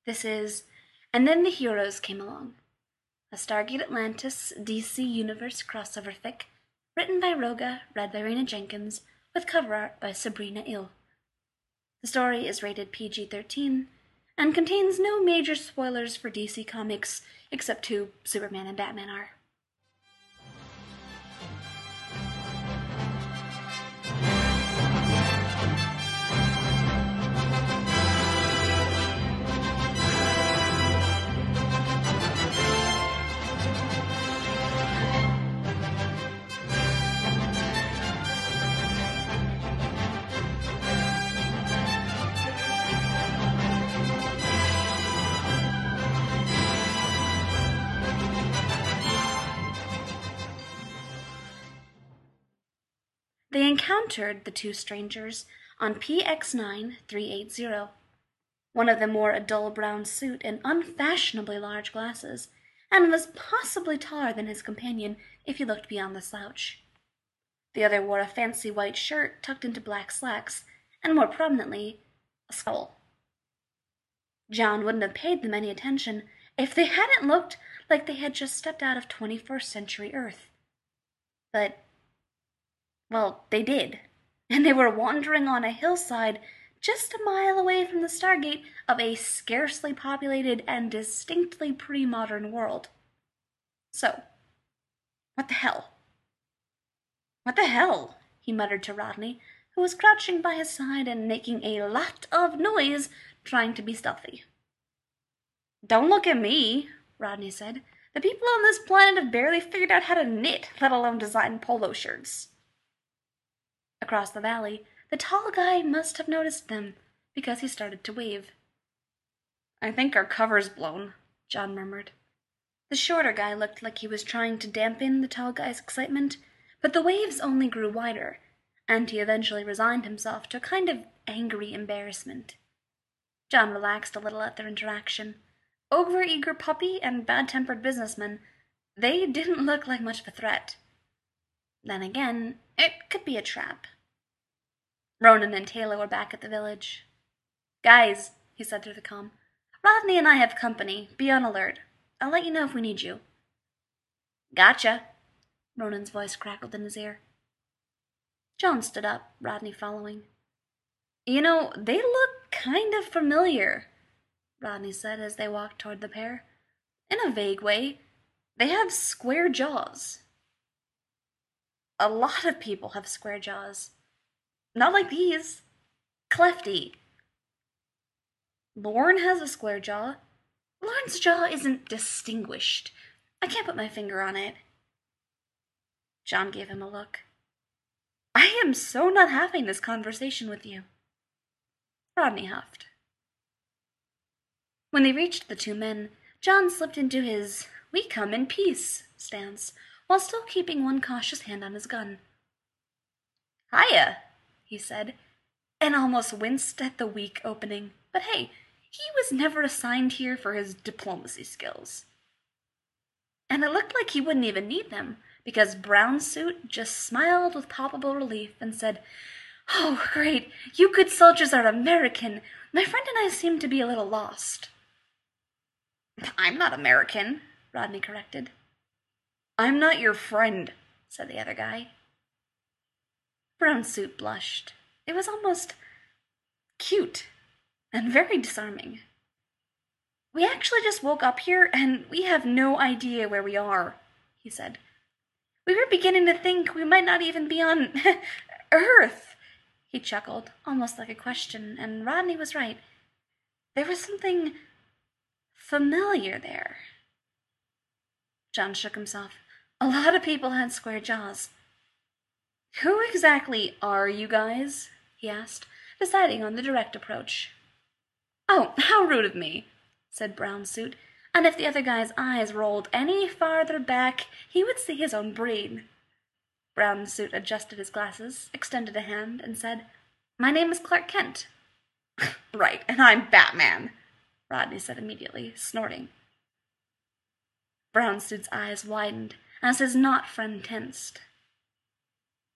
This is And Then the Heroes Came Along, a Stargate Atlantis DC Universe crossover fic, written by Roga, read by Raina Jenkins, with cover art by Sabrina Ill. The story is rated PG-13 and contains no major spoilers for DC Comics except who Superman and Batman are. They encountered the two strangers on PX-9380. One of them wore a dull brown suit and unfashionably large glasses, and was possibly taller than his companion if you looked beyond the slouch. The other wore a fancy white shirt tucked into black slacks, and more prominently, a skull. John wouldn't have paid them any attention if they hadn't looked like they had just stepped out of 21st century Earth. But well, they did, and they were wandering on a hillside just a mile away from the Stargate of a scarcely populated and distinctly pre-modern world. So, what the hell? What the hell? He muttered to Rodney, who was crouching by his side and making a lot of noise trying to be stealthy. Don't look at me, Rodney said. The people on this planet have barely figured out how to knit, let alone design polo shirts. Across the valley, the tall guy must have noticed them, because he started to wave. I think our cover's blown, John murmured. The shorter guy looked like he was trying to dampen the tall guy's excitement, but the waves only grew wider, and he eventually resigned himself to a kind of angry embarrassment. John relaxed a little at their interaction. Over-eager puppy and bad-tempered businessman, they didn't look like much of a threat. Then again, it could be a trap. Ronan and Taylor were back at the village. Guys, he said through the comm, Rodney and I have company. Be on alert. I'll let you know if we need you. Gotcha, Ronan's voice crackled in his ear. John stood up, Rodney following. You know, they look kind of familiar, Rodney said as they walked toward the pair. In a vague way, they have square jaws. A lot of people have square jaws. Not like these. Clefty. Lorne has a square jaw. Lorne's jaw isn't distinguished. I can't put my finger on it. John gave him a look. I am so not having this conversation with you. Rodney huffed. When they reached the two men, John slipped into his "we come in peace" stance, while still keeping one cautious hand on his gun. Hiya, he said, and almost winced at the weak opening. But hey, he was never assigned here for his diplomacy skills. And it looked like he wouldn't even need them, because Brown Suit just smiled with palpable relief and said, Oh, great, you good soldiers are American. My friend and I seem to be a little lost. I'm not American, Rodney corrected. I'm not your friend, said the other guy. Brown Suit blushed. It was almost cute and very disarming. We actually just woke up here and we have no idea where we are, he said. We were beginning to think we might not even be on Earth. He chuckled, almost like a question, and Rodney was right. There was something familiar there. John shook himself. A lot of people had square jaws. Who exactly are you guys? He asked, deciding on the direct approach. Oh, how rude of me, said Brown Suit, and if the other guy's eyes rolled any farther back, he would see his own brain. Brown Suit adjusted his glasses, extended a hand, and said, My name is Clark Kent. Right, and I'm Batman, Rodney said immediately, snorting. Brown Suit's eyes widened as his not-friend tensed.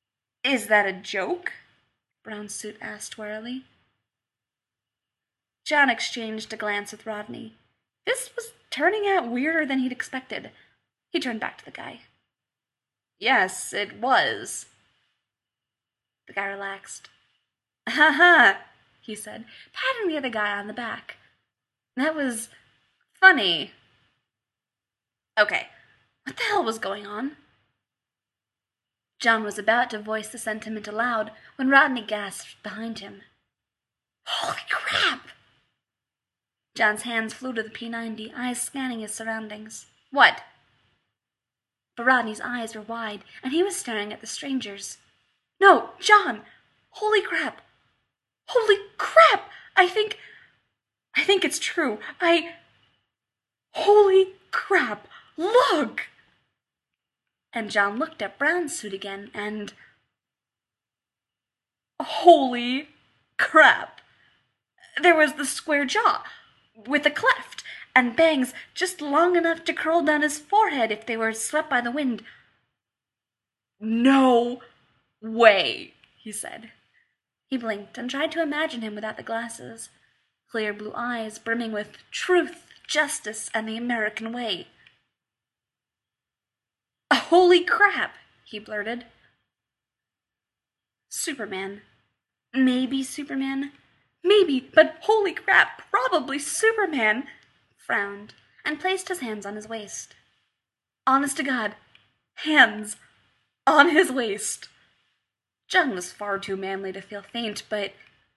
Is that a joke? Brown Suit asked warily. John exchanged a glance with Rodney. This was turning out weirder than he'd expected. He turned back to the guy. Yes, it was. The guy relaxed. Ha ha, he said, patting the other guy on the back. That was funny. Okay, what the hell was going on? John was about to voice the sentiment aloud when Rodney gasped behind him. Holy crap! John's hands flew to the P90, eyes scanning his surroundings. What? But Rodney's eyes were wide, and he was staring at the strangers. No, John! Holy crap! Holy crap! I think it's true. Holy crap! Look! And John looked at Brown's suit again, and... Holy crap! There was the square jaw, with a cleft, and bangs just long enough to curl down his forehead if they were swept by the wind. No way, he said. He blinked and tried to imagine him without the glasses. Clear blue eyes brimming with truth, justice, and the American way. Holy crap, he blurted. Superman. Maybe Superman. Maybe, but holy crap, probably Superman, frowned, and placed his hands on his waist. Honest to God, hands on his waist. John was far too manly to feel faint, but...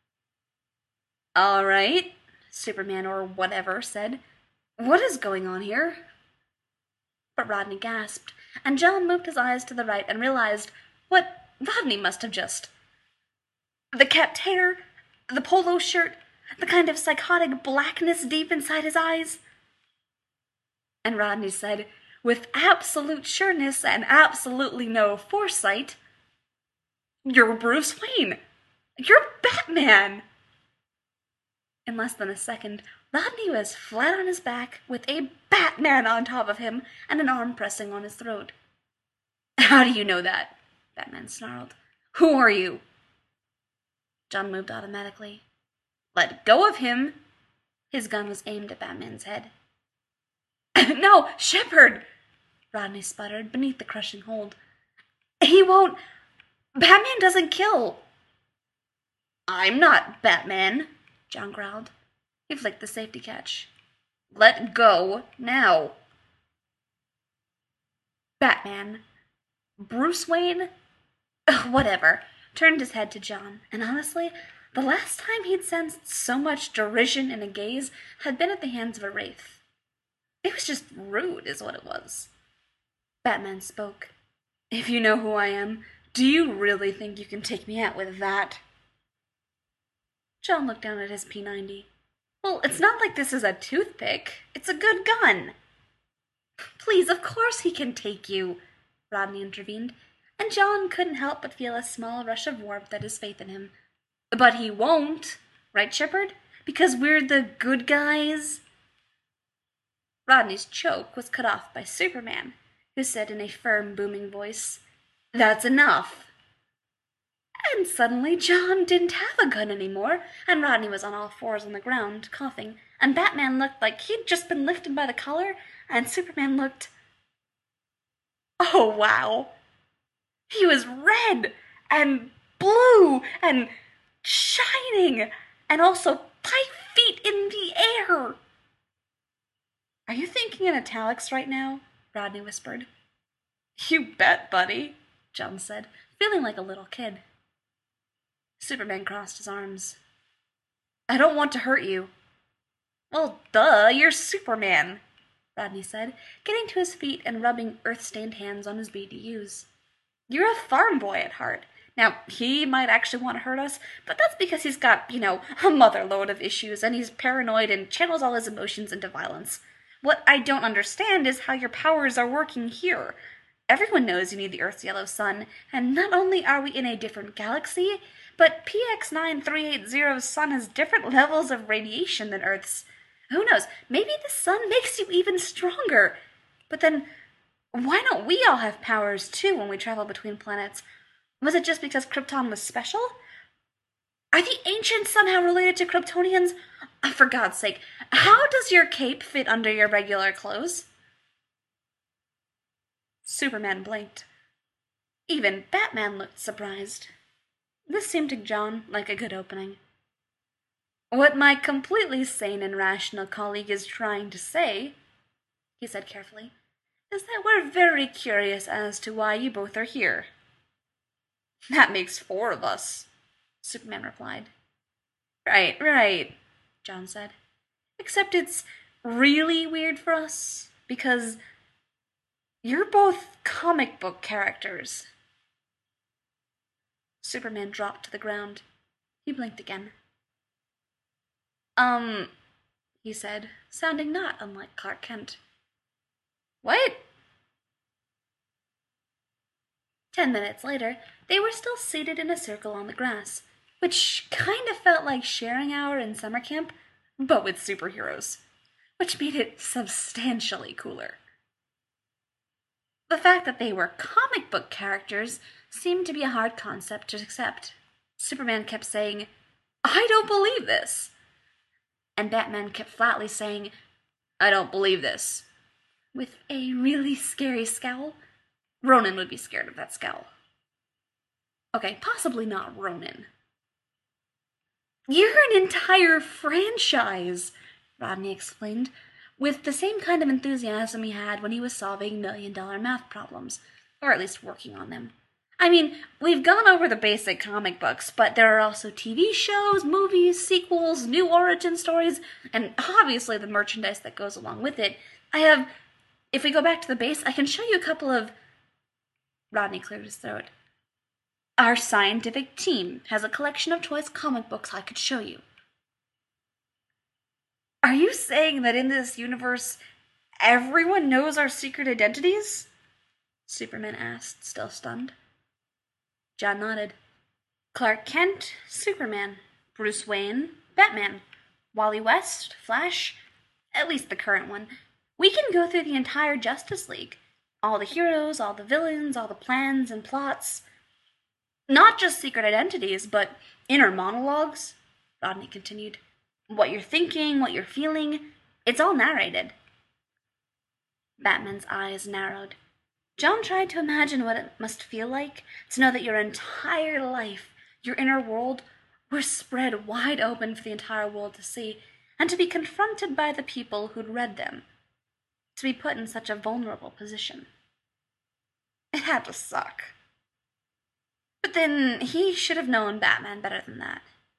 All right, Superman or whatever said. What is going on here? But Rodney gasped, and John moved his eyes to the right and realized what Rodney must have just... The kept hair, the polo shirt, the kind of psychotic blackness deep inside his eyes. And Rodney said, with absolute sureness and absolutely no foresight, You're Bruce Wayne! You're Batman! In less than a second, Rodney was flat on his back with a Batman on top of him and an arm pressing on his throat. How do you know that? Batman snarled. Who are you? John moved automatically. Let go of him! His gun was aimed at Batman's head. No, Shepard! Rodney sputtered beneath the crushing hold. He won't... Batman doesn't kill! I'm not Batman, John growled. He flicked the safety catch. Let go, now. Batman. Bruce Wayne? Whatever. Turned his head to John, and honestly, the last time he'd sensed so much derision in a gaze had been at the hands of a wraith. It was just rude, is what it was. Batman spoke. If you know who I am, do you really think you can take me out with that? John looked down at his P90. Well, it's not like this is a toothpick. It's a good gun. Please, of course he can take you, Rodney intervened, and John couldn't help but feel a small rush of warmth at his faith in him. But he won't, right, Shepard? Because we're the good guys? Rodney's choke was cut off by Superman, who said in a firm, booming voice, That's enough. And suddenly John didn't have a gun anymore, and Rodney was on all fours on the ground, coughing, and Batman looked like he'd just been lifted by the collar, and Superman looked... Oh, wow. He was red, and blue, and shining, and also 5 feet in the air. Are you thinking in italics right now? Rodney whispered. You bet, buddy, John said, feeling like a little kid. Superman crossed his arms. I don't want to hurt you. Well, duh, you're Superman, Rodney said, getting to his feet and rubbing earth-stained hands on his BDUs. You're a farm boy at heart. Now, he might actually want to hurt us, but that's because he's got, a mother-load of issues, and he's paranoid and channels all his emotions into violence. What I don't understand is how your powers are working here. Everyone knows you need the Earth's yellow sun, and not only are we in a different galaxy, but PX9380's sun has different levels of radiation than Earth's. Who knows, maybe the sun makes you even stronger. But then, why don't we all have powers too when we travel between planets? Was it just because Krypton was special? Are the ancients somehow related to Kryptonians? For God's sake, how does your cape fit under your regular clothes? Superman blinked. Even Batman looked surprised. This seemed to John like a good opening. What my completely sane and rational colleague is trying to say, he said carefully, is that we're very curious as to why you both are here. That makes 4 of us, Superman replied. Right, John said. Except it's really weird for us, because you're both comic book characters. Superman dropped to the ground. He blinked again. He said, sounding not unlike Clark Kent. What? 10 minutes later, they were still seated in a circle on the grass, which kind of felt like sharing hour in summer camp, but with superheroes, which made it substantially cooler. The fact that they were comic book characters seemed to be a hard concept to accept. Superman kept saying, I don't believe this. And Batman kept flatly saying, I don't believe this, with a really scary scowl. Ronan would be scared of that scowl. Okay, possibly not Ronan. You're an entire franchise, Rodney explained, with the same kind of enthusiasm he had when he was solving million-dollar math problems, or at least working on them. I mean, we've gone over the basic comic books, but there are also TV shows, movies, sequels, new origin stories, and obviously the merchandise that goes along with it. If we go back to the base, I can show you a couple of... Rodney cleared his throat. Our scientific team has a collection of choice comic books I could show you. Are you saying that in this universe, everyone knows our secret identities? Superman asked, still stunned. John nodded. Clark Kent, Superman. Bruce Wayne, Batman. Wally West, Flash, at least the current one. We can go through the entire Justice League. All the heroes, all the villains, all the plans and plots. Not just secret identities, but inner monologues, Rodney continued. What you're thinking, what you're feeling, it's all narrated. Batman's eyes narrowed. John tried to imagine what it must feel like to know that your entire life, your inner world, were spread wide open for the entire world to see, and to be confronted by the people who'd read them, to be put in such a vulnerable position. It had to suck. But then he should have known Batman better than that.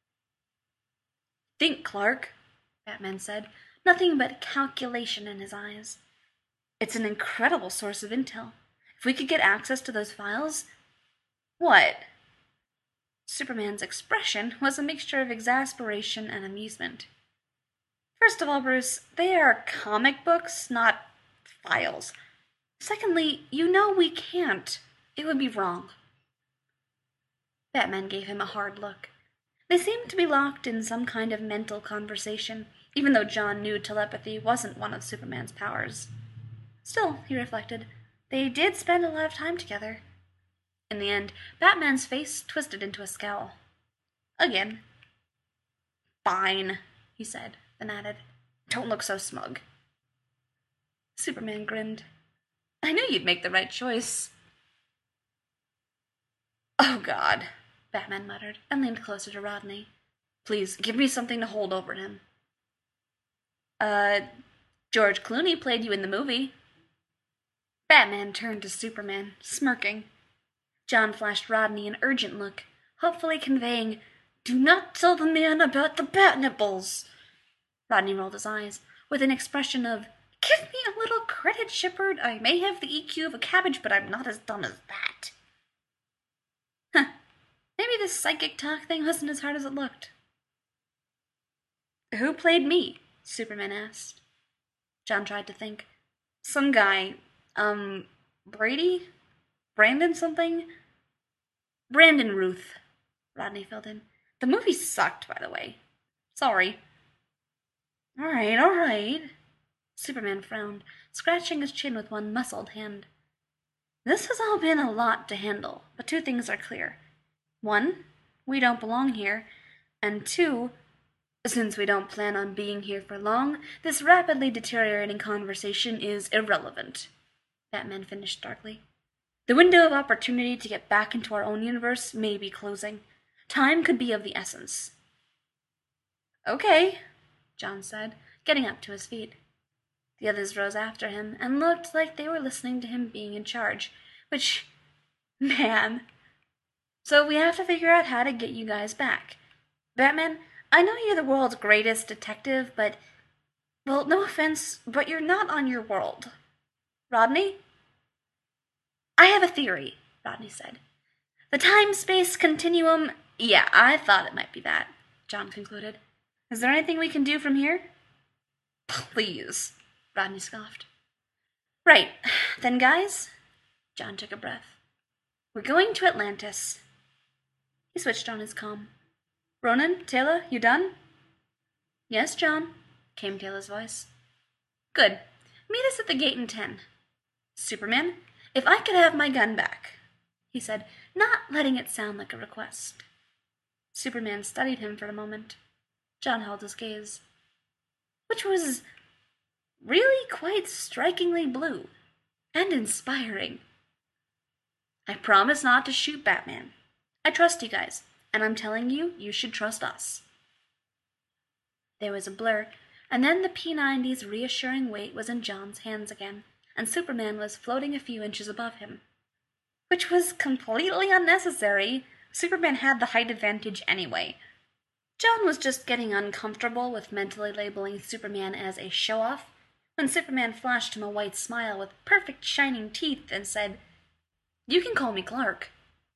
Think, Clark, Batman said, nothing but calculation in his eyes. It's an incredible source of intel. If we could get access to those files... What? Superman's expression was a mixture of exasperation and amusement. First of all, Bruce, they are comic books, not files. Secondly, you know we can't. It would be wrong. Batman gave him a hard look. They seemed to be locked in some kind of mental conversation, even though John knew telepathy wasn't one of Superman's powers. Still, he reflected, they did spend a lot of time together. In the end, Batman's face twisted into a scowl. Again. Fine, he said, then added, don't look so smug. Superman grinned. I knew you'd make the right choice. Oh, God, Batman muttered, and leaned closer to Rodney. Please, give me something to hold over him. George Clooney played you in the movie. Batman turned to Superman, smirking. John flashed Rodney an urgent look, hopefully conveying, do not tell the man about the bat nipples. Rodney rolled his eyes, with an expression of, give me a little credit, Shepard. I may have the EQ of a cabbage, but I'm not as dumb as that. Huh. Maybe this psychic talk thing wasn't as hard as it looked. Who played me? Superman asked. John tried to think. Some guy. Brady? Brandon something? Brandon Ruth, Rodney filled in. The movie sucked, by the way. Sorry. All right. Superman frowned, scratching his chin with one muscled hand. This has all been a lot to handle, but 2 things are clear. 1, we don't belong here, And 2, since we don't plan on being here for long, this rapidly deteriorating conversation is irrelevant, Batman finished darkly. The window of opportunity to get back into our own universe may be closing. Time could be of the essence. Okay, John said, getting up to his feet. The others rose after him and looked like they were listening to him being in charge, which, man. So we have to figure out how to get you guys back. Batman, I know you're the world's greatest detective, but, well, no offense, but you're not on your world. Rodney? I have a theory, Rodney said. The time-space continuum, yeah, I thought it might be that, John concluded. Is there anything we can do from here? Please, Rodney scoffed. Right, then guys, John took a breath. We're going to Atlantis. He switched on his comm. Ronan, Taylor, you done? Yes, John, came Taylor's voice. Good. Meet us at the gate in 10. Superman, if I could have my gun back, he said, not letting it sound like a request. Superman studied him for a moment. John held his gaze, which was really quite strikingly blue and inspiring. I promise not to shoot Batman. I trust you guys, and I'm telling you, you should trust us. There was a blur, and then the P-90's reassuring weight was in John's hands again, and Superman was floating a few inches above him. Which was completely unnecessary. Superman had the height advantage anyway. John was just getting uncomfortable with mentally labeling Superman as a show-off when Superman flashed him a white smile with perfect shining teeth and said, You can call me Clark.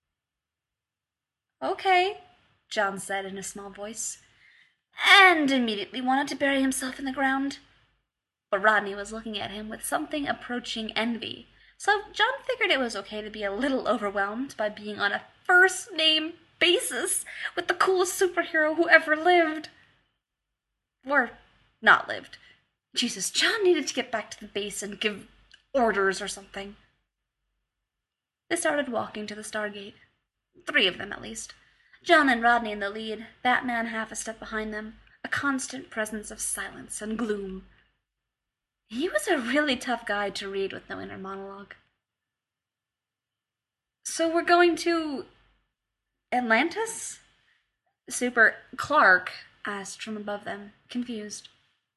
Okay, John said in a small voice, and immediately wanted to bury himself in the ground. But Rodney was looking at him with something approaching envy, so John figured it was okay to be a little overwhelmed by being on a first-name basis with the coolest superhero who ever lived. Or not lived. Jesus, John needed to get back to the base and give orders or something. They started walking to the Stargate. 3 of them, at least. John and Rodney in the lead, Batman half a step behind them, a constant presence of silence and gloom. He was a really tough guy to read with no inner monologue. So we're going to Atlantis? Super Clark asked from above them, confused.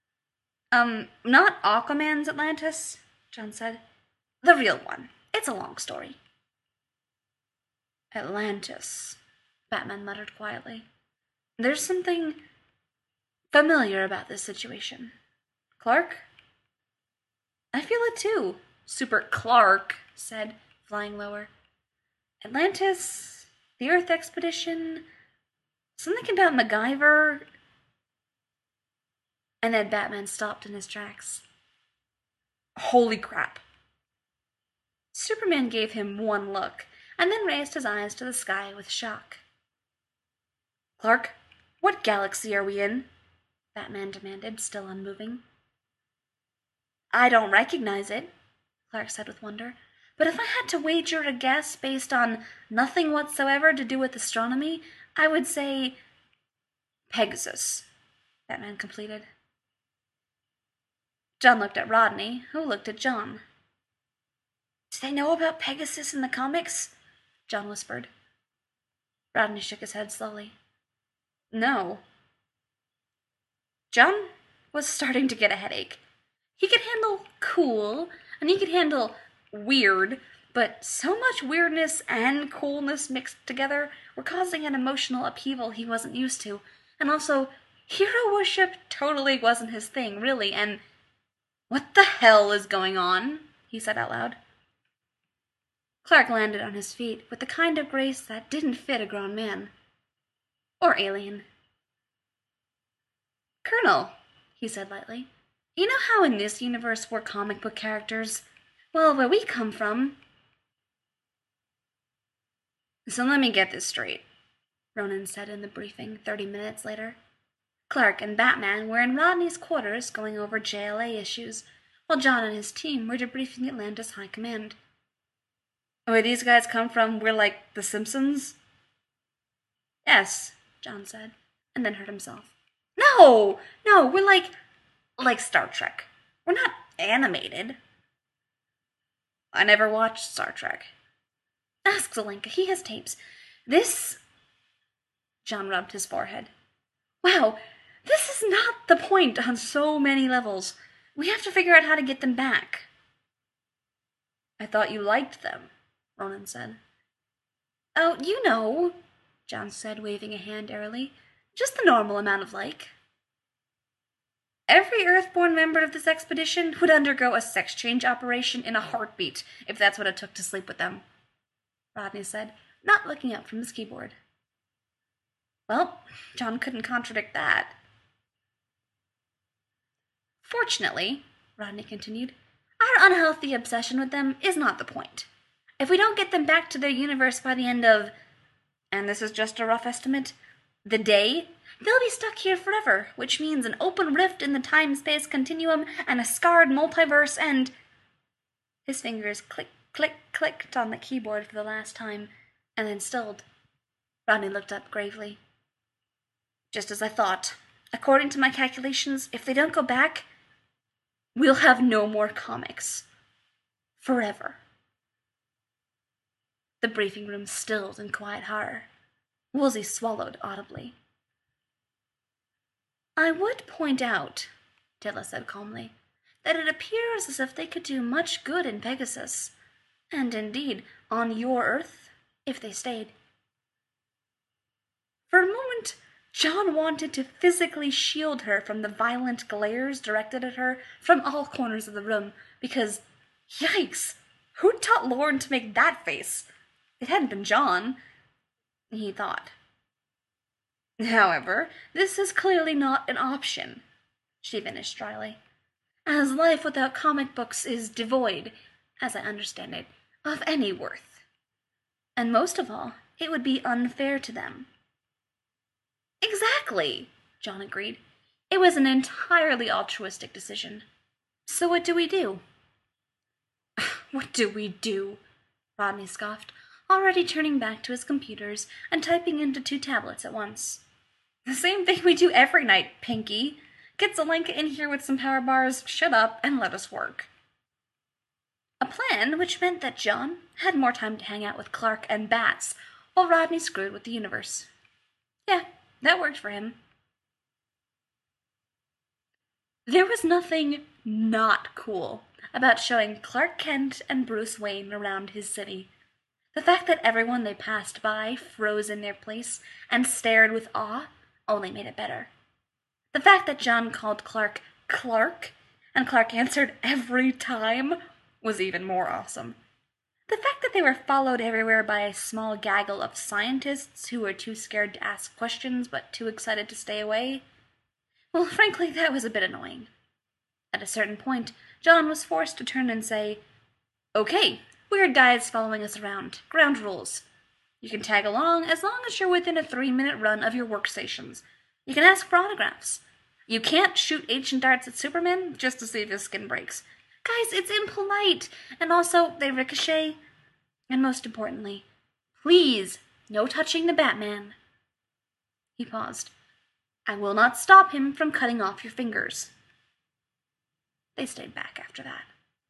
Not Aquaman's Atlantis, John said. The real one. It's a long story. Atlantis, Batman muttered quietly. There's something familiar about this situation. Clark? I feel it too, Super Clark said, flying lower. Atlantis, the Earth expedition, something about MacGyver. And then Batman stopped in his tracks. Holy crap. Superman gave him one look, and then raised his eyes to the sky with shock. Clark, what galaxy are we in? Batman demanded, still unmoving. I don't recognize it, Clark said with wonder. But if I had to wager a guess based on nothing whatsoever to do with astronomy, I would say Pegasus, Batman completed. John looked at Rodney, who looked at John. Do they know about Pegasus in the comics? John whispered. Rodney shook his head slowly. No. John was starting to get a headache. He could handle cool, and he could handle weird, but so much weirdness and coolness mixed together were causing an emotional upheaval he wasn't used to. And also, hero worship totally wasn't his thing, really, and what the hell is going on? He said out loud. Clark landed on his feet with the kind of grace that didn't fit a grown man. Or alien. Colonel, he said lightly, you know how in this universe we're comic book characters? Well, where we come from... So let me get this straight, Ronan said in the briefing 30 minutes later. Clark and Batman were in Rodney's quarters going over JLA issues, while John and his team were debriefing Atlantis High Command. Where these guys come from, we're like the Simpsons? Yes, John said. and then hurt himself. No! No, we're like Star Trek. We're not animated. I never watched Star Trek. Ask Zelenka, he has tapes. This... John rubbed his forehead. Wow, this is not the point on so many levels. We have to figure out how to get them back. I thought you liked them, Ronan said. Oh, you know, John said, waving a hand airily. Just the normal amount of like. Every Earthborn member of this expedition would undergo a sex change operation in a heartbeat, if that's what it took to sleep with them, Rodney said, not looking up from his keyboard. Well, John couldn't contradict that. Fortunately, Rodney continued, our unhealthy obsession with them is not the point. If we don't get them back to their universe by the end of, and this is just a rough estimate, the day, they'll be stuck here forever, which means an open rift in the time-space continuum and a scarred multiverse and... His fingers clicked on the keyboard for the last time, and then stilled. Rodney looked up gravely. Just as I thought. According to my calculations, if they don't go back, we'll have no more comics. Forever. The briefing room stilled in quiet horror. Woolsey swallowed audibly. I would point out, Dilla said calmly, that it appears as if they could do much good in Pegasus, and indeed on your Earth, if they stayed. For a moment, John wanted to physically shield her from the violent glares directed at her from all corners of the room, because, yikes, who taught Lauren to make that face? It hadn't been John, he thought. However, this is clearly not an option, she finished dryly, as life without comic books is devoid, as I understand it, of any worth. And most of all, it would be unfair to them. Exactly, John agreed. It was an entirely altruistic decision. So what do we do? What do we do? Rodney scoffed, already turning back to his computers and typing into 2 tablets at once. The same thing we do every night, Pinky. Get Zelenka in here with some power bars, shut up, and let us work. A plan which meant that John had more time to hang out with Clark and Bats, while Rodney screwed with the universe. Yeah, that worked for him. There was nothing not cool about showing Clark Kent and Bruce Wayne around his city. The fact that everyone they passed by froze in their place and stared with awe only made it better. The fact that John called Clark Clark, and Clark answered every time, was even more awesome. The fact that they were followed everywhere by a small gaggle of scientists who were too scared to ask questions but too excited to stay away, well, frankly, that was a bit annoying. At a certain point, John was forced to turn and say, Okay, weird guys following us around. Ground rules. You can tag along as long as you're within a 3-minute run of your workstations. You can ask for autographs. You can't shoot ancient darts at Superman just to see if his skin breaks. Guys, it's impolite, and also they ricochet. And most importantly, please, no touching the Batman. He paused. I will not stop him from cutting off your fingers. They stayed back after that.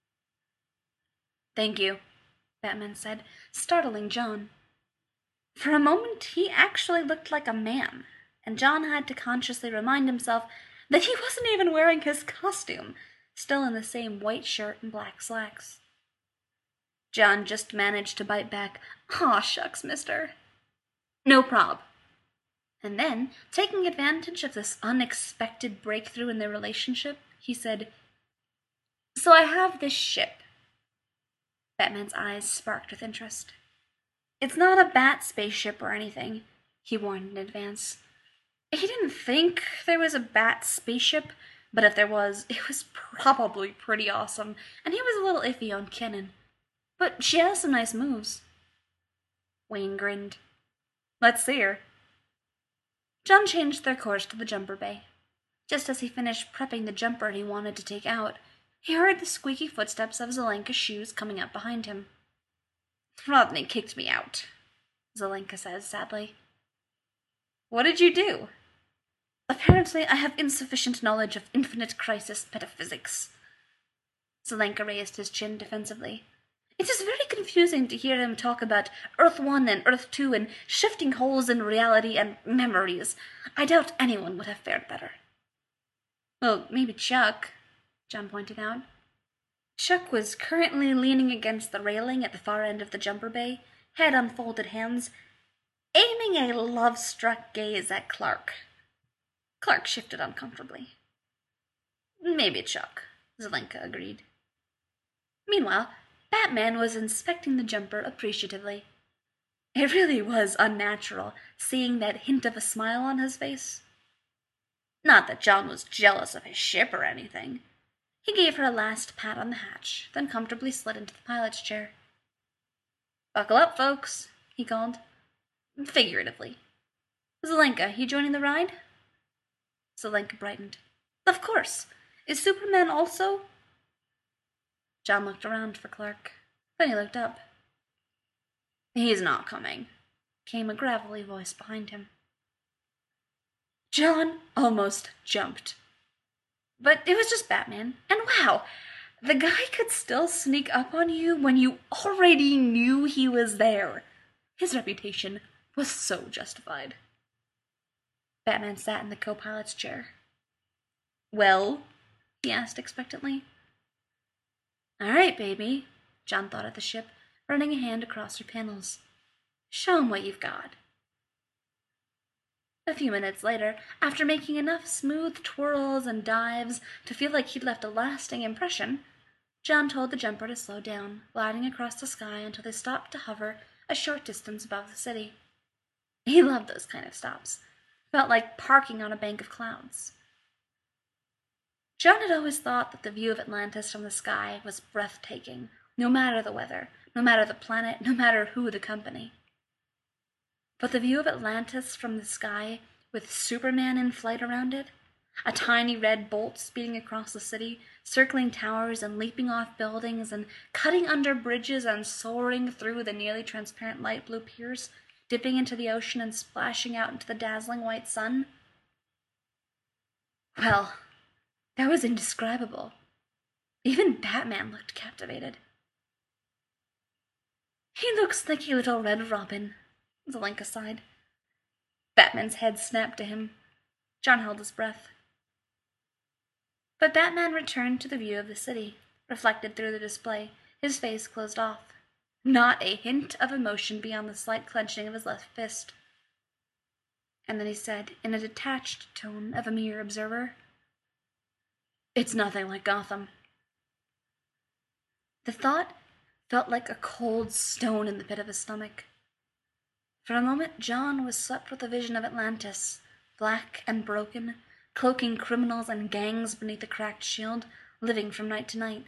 Thank you, Batman said, startling John. For a moment, he actually looked like a man, and John had to consciously remind himself that he wasn't even wearing his costume, still in the same white shirt and black slacks. John just managed to bite back, Aw, shucks, mister. No prob. And then, taking advantage of this unexpected breakthrough in their relationship, he said, So I have this ship. Batman's eyes sparked with interest. It's not a bat spaceship or anything, he warned in advance. He didn't think there was a bat spaceship, but if there was, it was probably pretty awesome, and he was a little iffy on Kenan. But she has some nice moves. Wayne grinned. Let's see her. John changed their course to the jumper bay. Just as he finished prepping the jumper he wanted to take out, he heard the squeaky footsteps of Zelenka's shoes coming up behind him. Rodney kicked me out, Zelenka said sadly. What did you do? Apparently I have insufficient knowledge of infinite crisis metaphysics. Zelenka raised his chin defensively. It is very confusing to hear him talk about Earth 1 and Earth 2 and shifting holes in reality and memories. I doubt anyone would have fared better. Well, maybe Chuck, John pointed out. Chuck was currently leaning against the railing at the far end of the jumper bay, head on folded hands, aiming a love-struck gaze at Clark. Clark shifted uncomfortably. Maybe Chuck, Zelenka agreed. Meanwhile, Batman was inspecting the jumper appreciatively. It really was unnatural, seeing that hint of a smile on his face. Not that John was jealous of his ship or anything. He gave her a last pat on the hatch, then comfortably slid into the pilot's chair. Buckle up, folks, he called. Figuratively. Zelenka, you joining the ride? Zelenka brightened. Of course. Is Superman also? John looked around for Clark. Then he looked up. He's not coming, came a gravelly voice behind him. John almost jumped. But it was just Batman, and wow, the guy could still sneak up on you when you already knew he was there. His reputation was so justified. Batman sat in the co-pilot's chair. Well? He asked expectantly. All right, baby, John thought of the ship, running a hand across her panels. Show him what you've got. A few minutes later, after making enough smooth twirls and dives to feel like he'd left a lasting impression, John told the jumper to slow down, gliding across the sky until they stopped to hover a short distance above the city. He loved those kind of stops. Felt like parking on a bank of clouds. John had always thought that the view of Atlantis from the sky was breathtaking, no matter the weather, no matter the planet, no matter who the company. But the view of Atlantis from the sky, with Superman in flight around it, a tiny red bolt speeding across the city, circling towers and leaping off buildings and cutting under bridges and soaring through the nearly transparent light blue piers, dipping into the ocean and splashing out into the dazzling white sun. Well, that was indescribable. Even Batman looked captivated. He looks like a little Red Robin, Zelenka sighed. Batman's head snapped to him. John held his breath. But Batman returned to the view of the city, reflected through the display, his face closed off. Not a hint of emotion beyond the slight clenching of his left fist. And then he said, in a detached tone of a mere observer, It's nothing like Gotham. The thought felt like a cold stone in the pit of his stomach. For a moment, John was swept with a vision of Atlantis, black and broken, cloaking criminals and gangs beneath a cracked shield, living from night to night.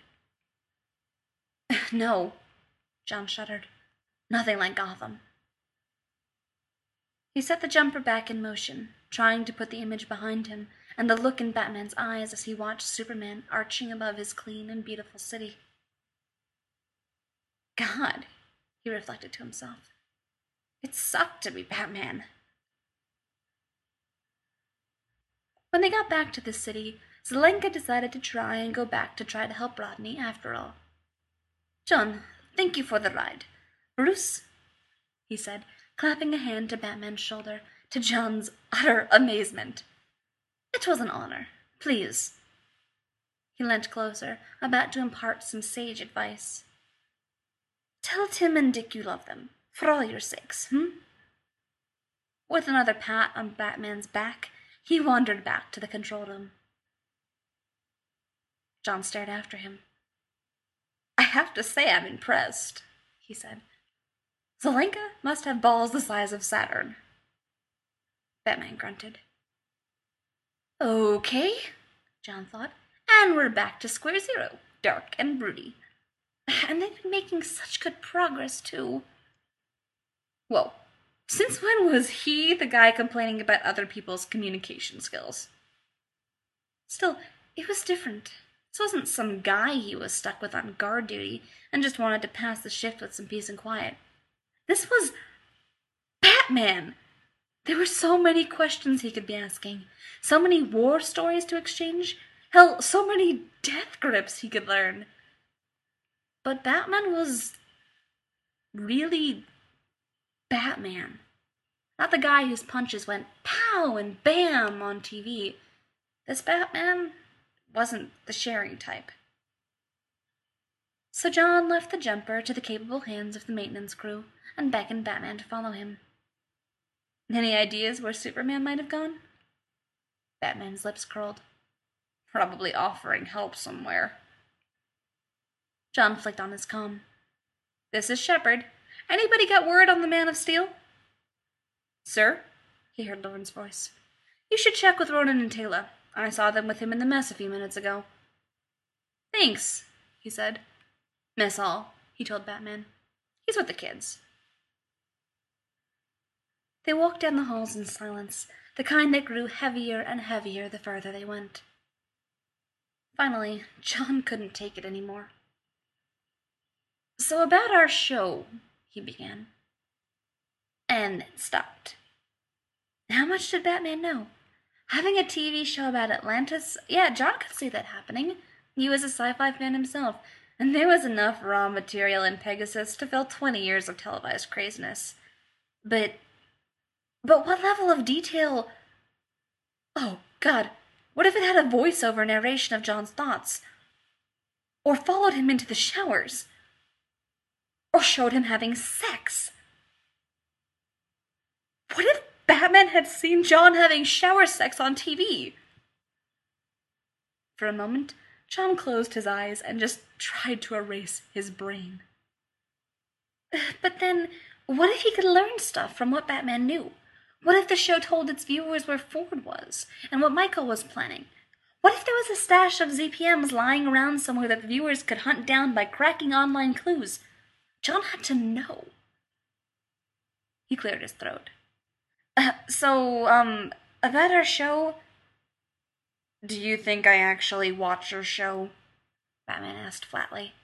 No, John shuddered. Nothing like Gotham. He set the jumper back in motion, trying to put the image behind him and the look in Batman's eyes as he watched Superman arching above his clean and beautiful city. God, he reflected to himself. It sucked to be Batman. When they got back to the city, Zelenka decided to try to help Rodney after all. John, thank you for the ride. Bruce, he said, clapping a hand to Batman's shoulder, to John's utter amazement. It was an honor. Please. He leant closer, about to impart some sage advice. Tell Tim and Dick you love them, for all your sakes, With another pat on Batman's back, he wandered back to the control room. John stared after him. I have to say I'm impressed, he said. Zelenka must have balls the size of Saturn. Batman grunted. Okay, John thought, and we're back to square zero, dark and broody. And they've been making such good progress, too. Whoa, since when was he the guy complaining about other people's communication skills? Still, it was different. This wasn't some guy he was stuck with on guard duty and just wanted to pass the shift with some peace and quiet. This was Batman! There were so many questions he could be asking, so many war stories to exchange, hell, so many death grips he could learn. But Batman was really Batman. Not the guy whose punches went pow and bam on TV. This Batman wasn't the sharing type. So John left the jumper to the capable hands of the maintenance crew and beckoned Batman to follow him. Any ideas where Superman might have gone? Batman's lips curled. Probably offering help somewhere. John flicked on his comm. This is Shepard. Anybody got word on the Man of Steel? Sir? He heard Lauren's voice. You should check with Ronan and Taylor. I saw them with him in the mess a few minutes ago. Thanks, he said. Mess Hall, he told Batman. He's with the kids. They walked down the halls in silence, the kind that grew heavier and heavier the further they went. Finally, John couldn't take it anymore. So about our show, he began. And then stopped. How much did Batman know? Having a TV show about Atlantis? Yeah, John could see that happening. He was a sci-fi fan himself, and there was enough raw material in Pegasus to fill 20 years of televised craziness. But what level of detail? Oh, God, what if it had a voiceover narration of John's thoughts? Or followed him into the showers? Or showed him having sex? What if Batman had seen John having shower sex on TV? For a moment, John closed his eyes and just tried to erase his brain. But then, what if he could learn stuff from what Batman knew? What if the show told its viewers where Ford was, and what Michael was planning? What if there was a stash of ZPMs lying around somewhere that the viewers could hunt down by cracking online clues? John had to know. He cleared his throat. About our show... Do you think I actually watch your show? Batman asked flatly.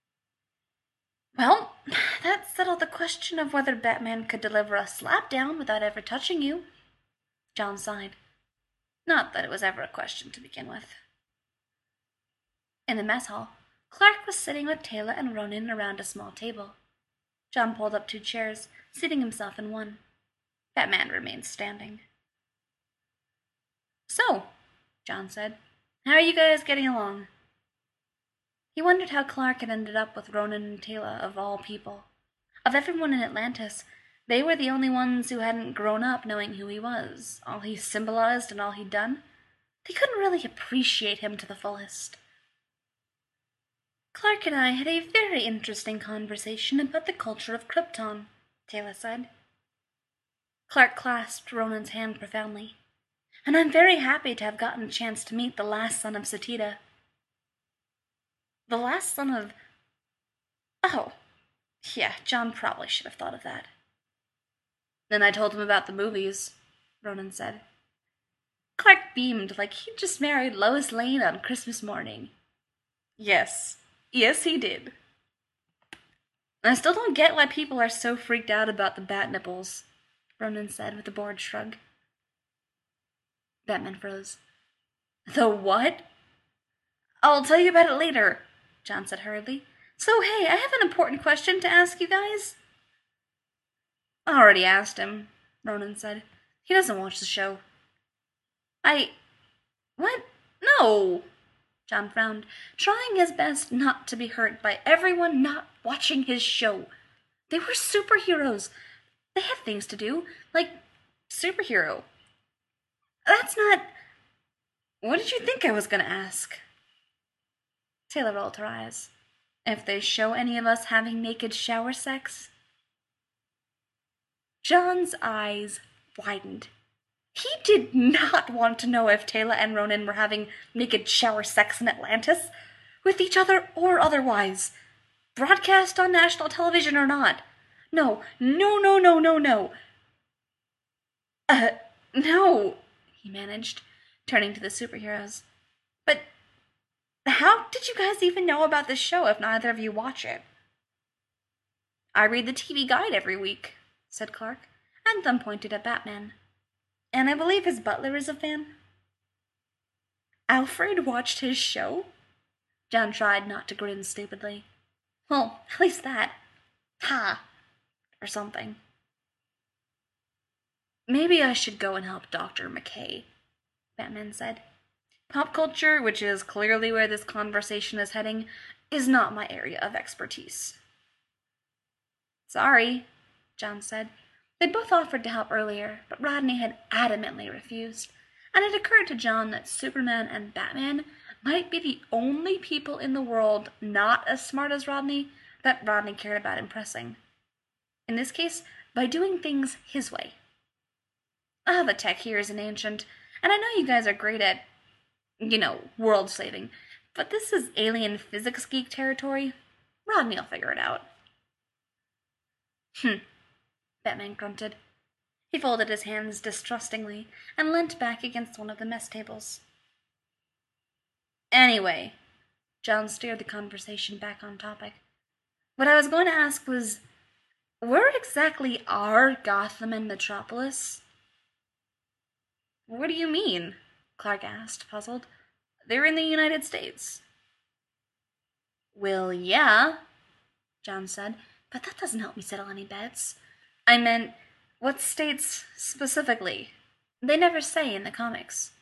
Well, that settled the question of whether Batman could deliver a slapdown without ever touching you. John sighed. Not that it was ever a question to begin with. In the mess hall, Clark was sitting with Taylor and Ronan around a small table. John pulled up 2 chairs, seating himself in one. Batman remained standing. So, John said, how are you guys getting along? He wondered how Clark had ended up with Ronan and Taylor, of all people. Of everyone in Atlantis, they were the only ones who hadn't grown up knowing who he was, all he symbolized and all he'd done. They couldn't really appreciate him to the fullest. Clark and I had a very interesting conversation about the culture of Krypton, Taylor said. Clark clasped Ronan's hand profoundly. And I'm very happy to have gotten a chance to meet the last son of Satita. The last son of... Oh, yeah, John probably should have thought of that. Then I told him about the movies, Ronan said. Clark beamed like he'd just married Lois Lane on Christmas morning. Yes, he did. I still don't get why people are so freaked out about the bat nipples, Ronan said with a bored shrug. Batman froze. The what? I'll tell you about it later, John said hurriedly. So, hey, I have an important question to ask you guys. I already asked him, Ronan said. He doesn't watch the show. What? No! John frowned, trying his best not to be hurt by everyone not watching his show. They were superheroes. They had things to do, like superhero. That's not... What did you think I was going to ask? Taylor rolled her eyes. If they show any of us having naked shower sex? John's eyes widened. He did not want to know if Taylor and Ronan were having naked shower sex in Atlantis, with each other or otherwise, broadcast on national television or not. No. No, he managed, turning to the superheroes. But how did you guys even know about this show if neither of you watch it? I read the TV guide every week, said Clark, and then pointed at Batman. And I believe his butler is a fan. Alfred watched his show? John tried not to grin stupidly. Well, at least that. Ha! Or something. Maybe I should go and help Dr. McKay, Batman said. Pop culture, which is clearly where this conversation is heading, is not my area of expertise. Sorry, John said. They'd both offered to help earlier, but Rodney had adamantly refused, and it occurred to John that Superman and Batman might be the only people in the world not as smart as Rodney that Rodney cared about impressing. In this case, by doing things his way. The tech here is an ancient, and I know you guys are great at, world saving, but this is alien physics geek territory. Rodney'll figure it out. Batman grunted. He folded his hands distrustingly and leant back against one of the mess tables. Anyway, John steered the conversation back on topic. What I was going to ask was, where exactly are Gotham and Metropolis? What do you mean? Clark asked, puzzled. They're in the United States. Well, yeah, John said, but that doesn't help me settle any bets. I meant, what states specifically? They never say in the comics.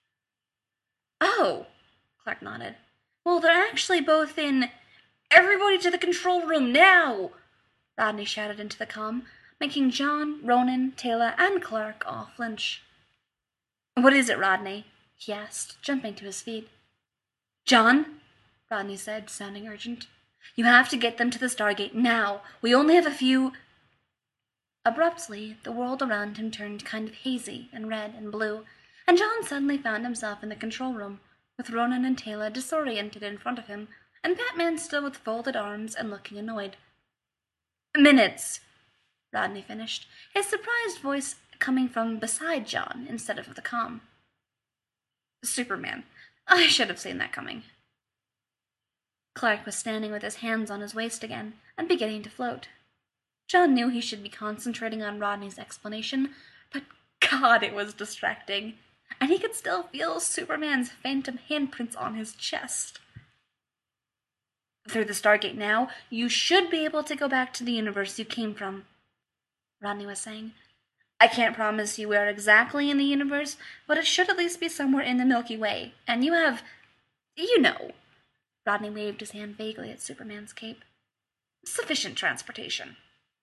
Oh, Clark nodded. Well, they're actually both in... Everybody to the control room now! Rodney shouted into the comm, making John, Ronan, Taylor, and Clark all flinch. What is it, Rodney? He asked, jumping to his feet. John, Rodney said, sounding urgent. You have to get them to the Stargate now. We only have a few... Abruptly, the world around him turned kind of hazy and red and blue, and John suddenly found himself in the control room, with Ronan and Taylor disoriented in front of him, and Batman still with folded arms and looking annoyed. Minutes, Rodney finished, his surprised voice coming from beside John instead of the comm. Superman. I should have seen that coming. Clark was standing with his hands on his waist again, and beginning to float. John knew he should be concentrating on Rodney's explanation, but God, it was distracting, and he could still feel Superman's phantom handprints on his chest. Through the Stargate now, you should be able to go back to the universe you came from, Rodney was saying. I can't promise you where exactly in the universe, but it should at least be somewhere in the Milky Way, and you have... Rodney waved his hand vaguely at Superman's cape. Sufficient transportation.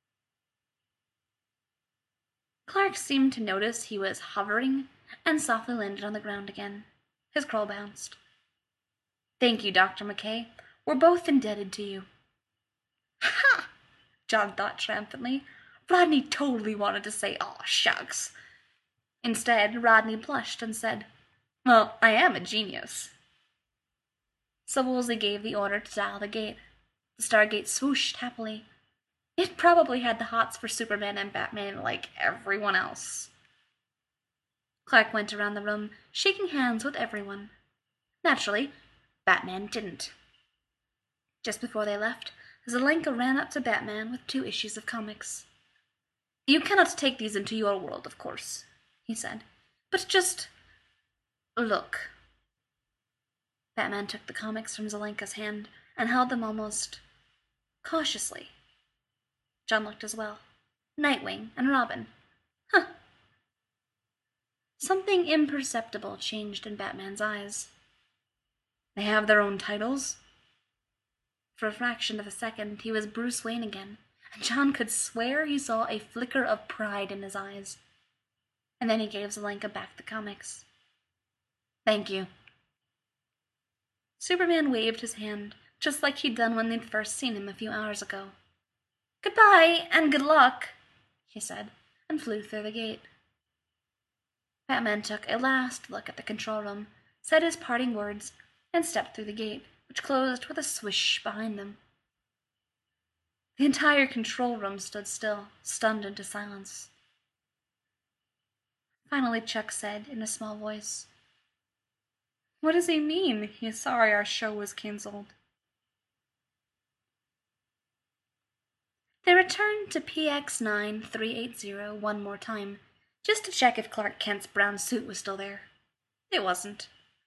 Clark seemed to notice he was hovering and softly landed on the ground again. His crawl bounced. Thank you, Dr. McKay. We're both indebted to you. Ha! John thought triumphantly. Rodney totally wanted to say, aw, shucks. Instead, Rodney blushed and said, well, I am a genius. So Woolsey gave the order to dial the gate. The Stargate swooshed happily. It probably had the hots for Superman and Batman like everyone else. Clark went around the room, shaking hands with everyone. Naturally, Batman didn't. Just before they left, Zelenka ran up to Batman with 2 issues of comics. You cannot take these into your world, of course, he said, but just look. Batman took the comics from Zelenka's hand and held them almost cautiously. John looked as well. Nightwing and Robin. Huh. Something imperceptible changed in Batman's eyes. They have their own titles? For a fraction of a second, he was Bruce Wayne again, and John could swear he saw a flicker of pride in his eyes. And then he gave Zelenka back the comics. Thank you. Superman waved his hand, just like he'd done when they'd first seen him a few hours ago. Goodbye, and good luck, he said, and flew through the gate. Batman took a last look at the control room, said his parting words, and stepped through the gate, which closed with a swish behind them. The entire control room stood still, stunned into silence. Finally, Chuck said in a small voice, What does he mean? He's sorry our show was cancelled. They returned to PX9380 one more time, just to check if Clark Kent's brown suit was still there. It wasn't.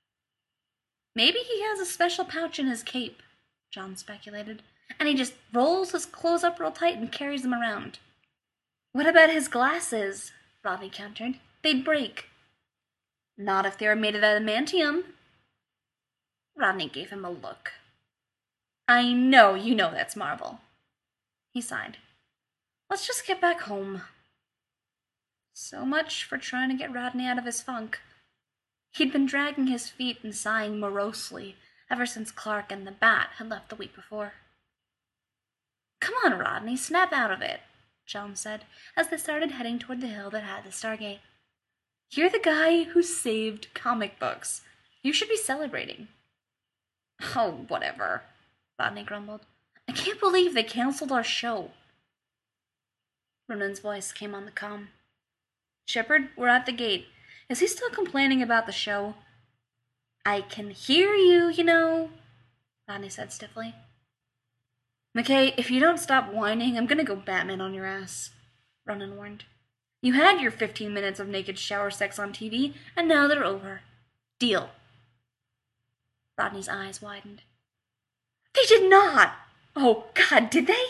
Maybe he has a special pouch in his cape, John speculated, and he just rolls his clothes up real tight and carries them around. What about his glasses? Rodney countered. They'd break. Not if they were made of adamantium. Rodney gave him a look. I know you know that's Marvel. He sighed. Let's just get back home. So much for trying to get Rodney out of his funk. He'd been dragging his feet and sighing morosely ever since Clark and the Bat had left the week before. Come on, Rodney, snap out of it, John said as they started heading toward the hill that had the Stargate. You're the guy who saved comic books. You should be celebrating. Oh, whatever, Rodney grumbled. I can't believe they canceled our show. Ronan's voice came on the comm. Shepard, we're at the gate. Is he still complaining about the show? I can hear you, you know, Rodney said stiffly. McKay, if you don't stop whining, I'm gonna go Batman on your ass, Ronan warned. You had your 15 minutes of naked shower sex on TV, and now they're over. Deal. Rodney's eyes widened. They did not! Oh, God, did they?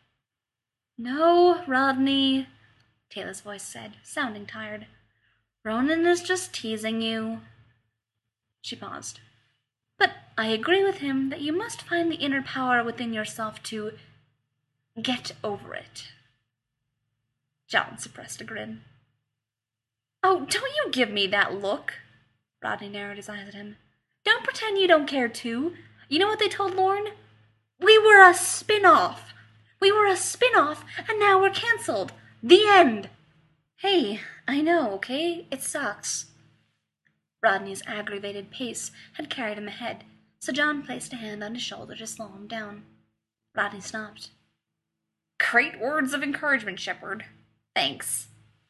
No, Rodney, Taylor's voice said, sounding tired. Ronan is just teasing you. She paused. But I agree with him that you must find the inner power within yourself to get over it. John suppressed a grin. Oh, don't you give me that look. Rodney narrowed his eyes at him. Don't pretend you don't care, too. You know what they told Lorne? We were a spin-off. We were a spin-off, and now we're cancelled. The end. Hey, I know, okay? It sucks. Rodney's aggravated pace had carried him ahead, so John placed a hand on his shoulder to slow him down. Rodney stopped. Great words of encouragement, Shepard. Thanks.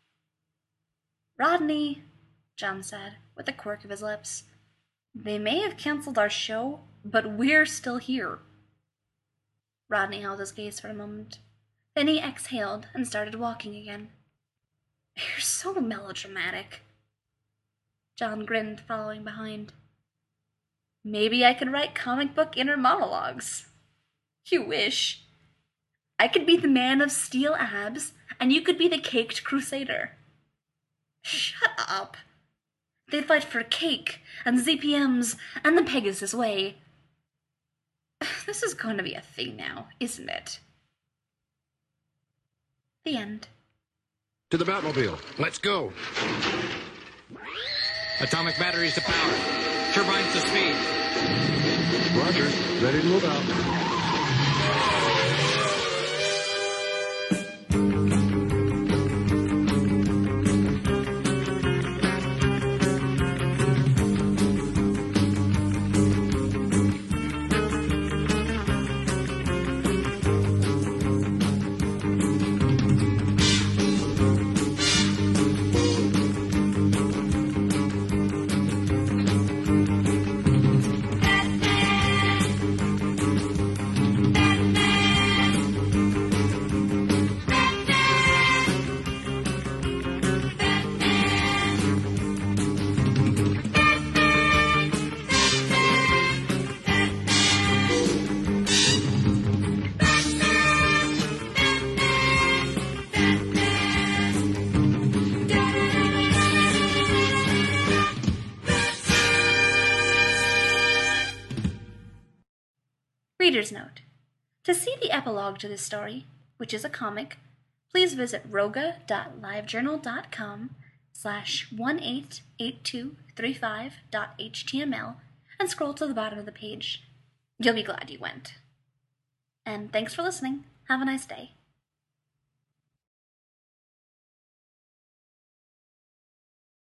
Rodney, John said, with a quirk of his lips. They may have canceled our show, but we're still here. Rodney held his gaze for a moment. Then he exhaled and started walking again. You're so melodramatic. John grinned, following behind. Maybe I could write comic book inner monologues. You wish. I could be the man of steel abs, and you could be the caked crusader. Shut up. They'd fight for cake, and ZPMs, and the Pegasus Way. This is going to be a thing now, isn't it? The end. To the Batmobile. Let's go. Atomic batteries to power. Turbines to speed. Roger. Ready to move out. Reader's note. To see the epilogue to this story, which is a comic, please visit roga.livejournal.com/188235.html and scroll to the bottom of the page. You'll be glad you went. And thanks for listening. Have a nice day.